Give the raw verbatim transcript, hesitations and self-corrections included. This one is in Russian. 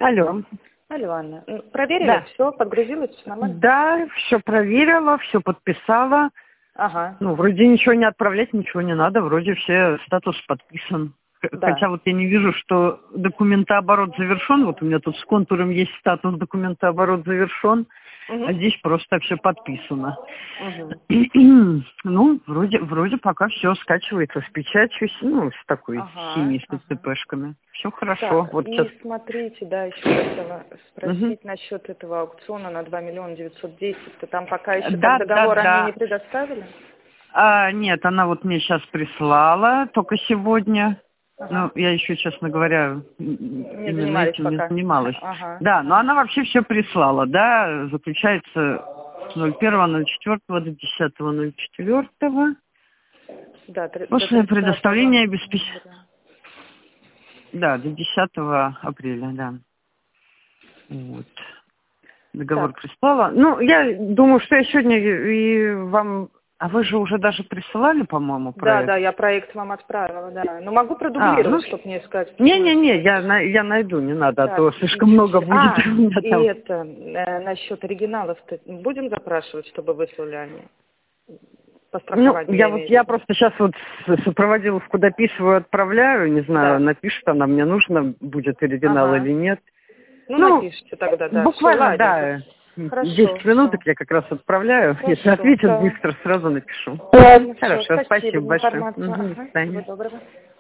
Алло. Алло, Анна. Ну, Проверили? Да. Все, подгрузилось, все нормально? Да, все проверила, все подписала. Ага, Ну, вроде ничего не отправлять, ничего не надо, вроде все статус подписан. Х- да. Хотя вот я не вижу, что документооборот завершен. Вот у меня тут с контуром есть статус документооборот завершен, Угу. а здесь просто все подписано. Угу. Ну, вроде, вроде пока все скачивается с печатью, с- ну, с такой Ага, синей, с ага. ТЦПшками. Все хорошо. Так, Вот сейчас. и смотрите, да, еще хотела Мгм. спросить насчет этого аукциона на два миллиона девятьсот десять. То там пока еще Да, как да, договор они не да. предоставили? А, нет, она вот мне сейчас прислала, только сегодня. Ну, Ага. я еще, честно говоря, м, Не именно занимались этим не пока? занималась. Ага, Да, но ага. она вообще все прислала, да, заключается с ноль первого ноль четвёртого до десятого ноль четвёртого. Да, три- до После тридцатого предоставления обеспечения. ноября. Да, до десятого апреля, да. Вот. Договор Так, прислала. Ну, я думаю, что я сегодня и и вам... А вы же уже даже присылали, по-моему, да, проект? да, я проект вам отправила, да. Но могу А, ну, продублировать, чтобы не искать. не-не-не, я, на- я найду, не надо, а Так, то слишком много еще... будет А, у меня и там. это, э, насчет оригиналов-то будем запрашивать, чтобы выслали они? По Ну, страхованию я я вот, имею в я виду. просто сейчас вот с- сопроводиловку дописываю, отправляю, не знаю, Да. напишет она, мне нужно, будет оригинал Ага. или нет. Ну, Ну, напишите тогда, да. Все, буквально, ладненько. да, Хорошо, десять минуток все. я как раз отправляю. Если Хорошо, ответит да. быстро, сразу напишу. Ладно, все. Хорошо, Спасибо спасибо за большое. информацию. Мгм, до Ага. Всего свидания. доброго.